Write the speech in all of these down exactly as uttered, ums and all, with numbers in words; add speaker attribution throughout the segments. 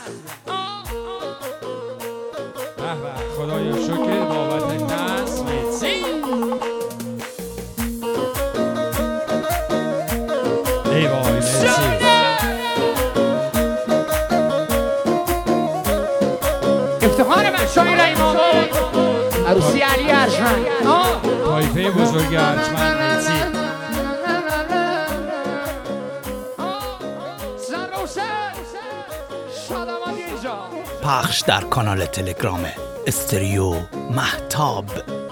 Speaker 1: خدایا شکر بابت نصب مرسی. ای وای مرسی.
Speaker 2: افتخار من شاعر ایمان عروسی علی ارجمند
Speaker 1: طایفه بزرگ ارجمند مرسی.
Speaker 3: پخش در کانال تلگرام استریو مهتاب.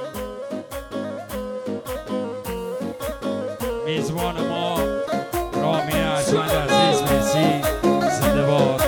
Speaker 1: میزبان ما رامین ارجمند عزیز مرسی. زنده باد.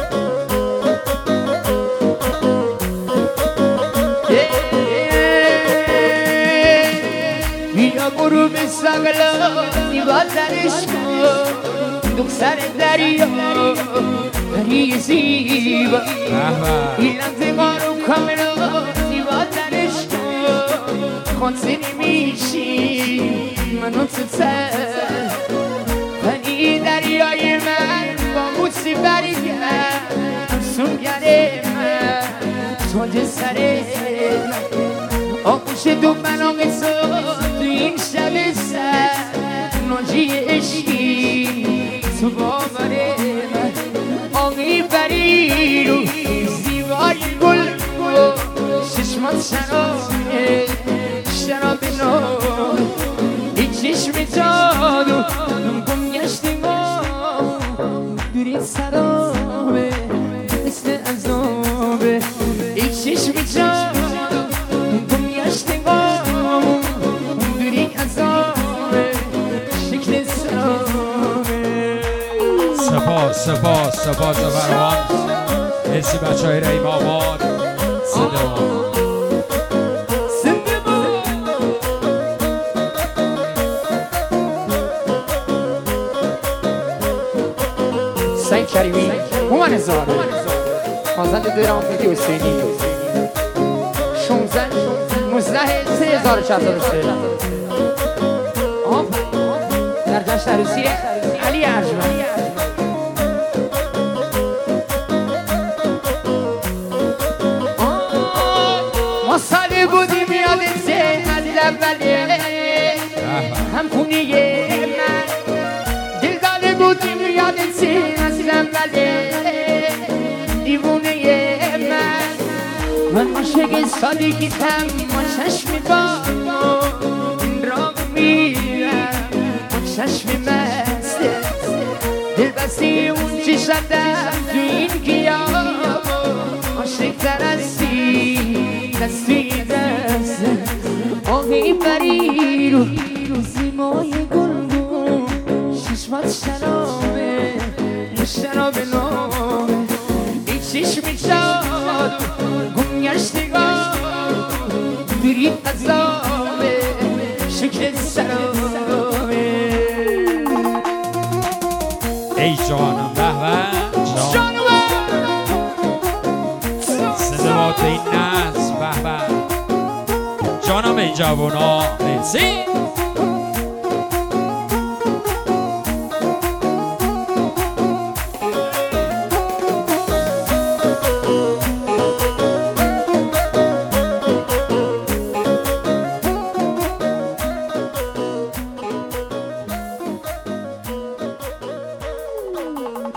Speaker 2: بیا برو به سقلا دیوار درش کن دختر دریا دری زیبا این انتقارو کاملا دیوار درش کن خونسی نمیشی منو تو تر پنی دریای من با موسی برگرد سونگره من تاج سر آغوش دو مناقه تو این شب سر ناجی عشقی تو باوره من آقی بری رو زیبای گل چشمات شرابه شراب نو این چشم جادو گم گشتی ما دوری سرابه مثل عذابه این چشم جادو گم گشتی ما دوری عذابه شکل سرابه.
Speaker 1: سپاس سپاس سپاس فراوان. مرسی بچه های رحیم آباد. زنده باد.
Speaker 2: سعید کریمی هومن هزار خانزند دوران فیدی حسینی شونزده مزده سه هزار و چهارصد و سه در جشن عروسی علی ارجمند. ما سالی بودیم یادت از لبله هم خونیه من دل داده بودیم یادت از لبله دیوونه من من عاشق سادگیتم ما چشم با این را میرم ما چشم مسته دل بستی اون چشدم تو این گیاه عاشق ترستی دستی دست آقی بری رو زیمای گلگون چشمات شرابه شراب نامه این چشم جاد گم گشتگاه دوری عذابه شکل سرابه.
Speaker 1: ای جانم به به جانم زنده باد این نصب به به جانم ای جوانا مرسی.